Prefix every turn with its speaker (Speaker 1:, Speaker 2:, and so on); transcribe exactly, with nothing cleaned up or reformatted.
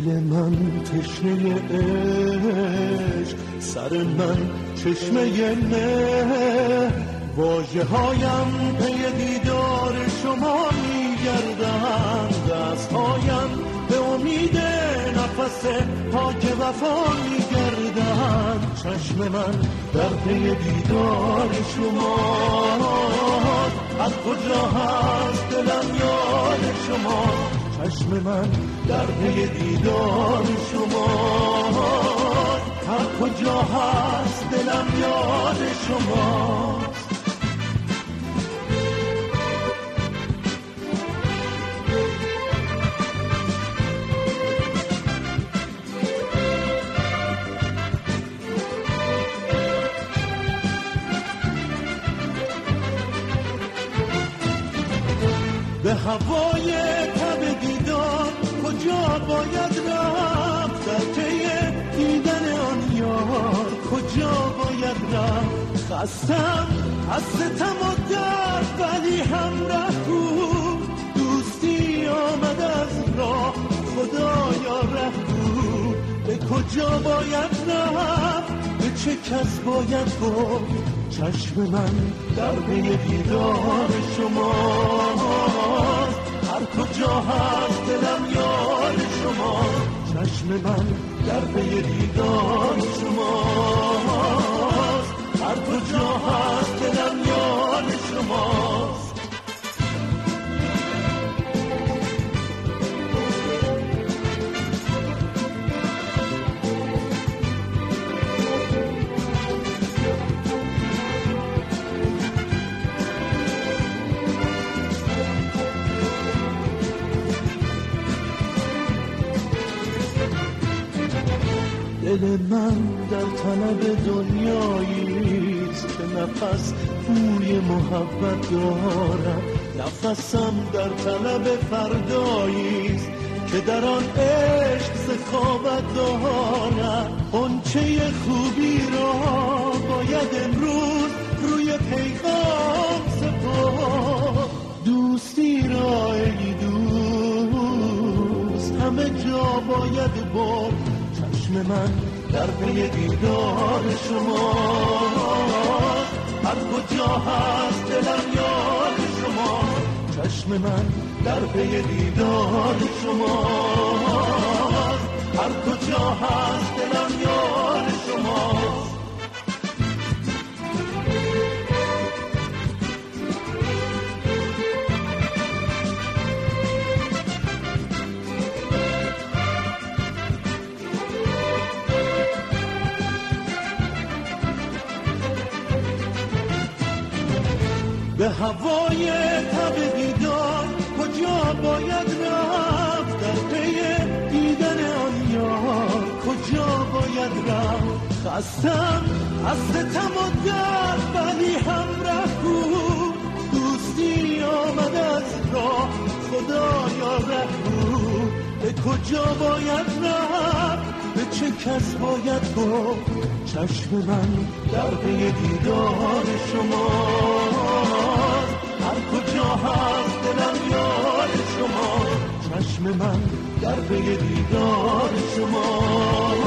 Speaker 1: دل من تشنه عشق، سر من چشمه مه، واژه هایم پی دیدار شما میگردند، دست هایم به امید نفس پاک وفا میگردند، چشم من در پی دیدار شما، از کجا هست دلم یاد شما، چشم من در پی دیدار شما، هر کجا هست دلم یاد شما. به هوای تب دیدار کجا باید رفت، در پی دیدن آن یار کجا باید رفت، خستم از ستم و درد ولی همراه بود، دوستی آمد از راه خدایا ره بود، به کجا باید رفت، به چه کس باید گفت، چشم من در پی دیدار شما، هر کجا هست دلم یاد شما، چشم من در پی دیدار شما، هر کجا هست دلم یاد شما. دل من در طلب دنیاییست که نفس بوی محبت دارد، نفسم در طلب فرداییست که در آن عشق سخاوت دارد، غنچه خوبی را باید امروز روی پیغام سپرد، دوستی را ای دوست همه جا باید برد، چشم من در پی دیدار شما، هر کجا هست دلم یاد شما، چشم من در پی دیدار شما، هر کجا هست دلم یاد شما. به هوای تب دیدار کجا باید رفت، در پی دیدن آن یار کجا باید رفت، خستم از ستم و درد ولی همراه بود، دوستی آمد از راه خدایا ره بود، به کجا باید رفت، به چه کس باید گفت، چشم من در پی دیدار شما، هر کجا هست دلم یاد شما، چشم من در پی دیدار شما،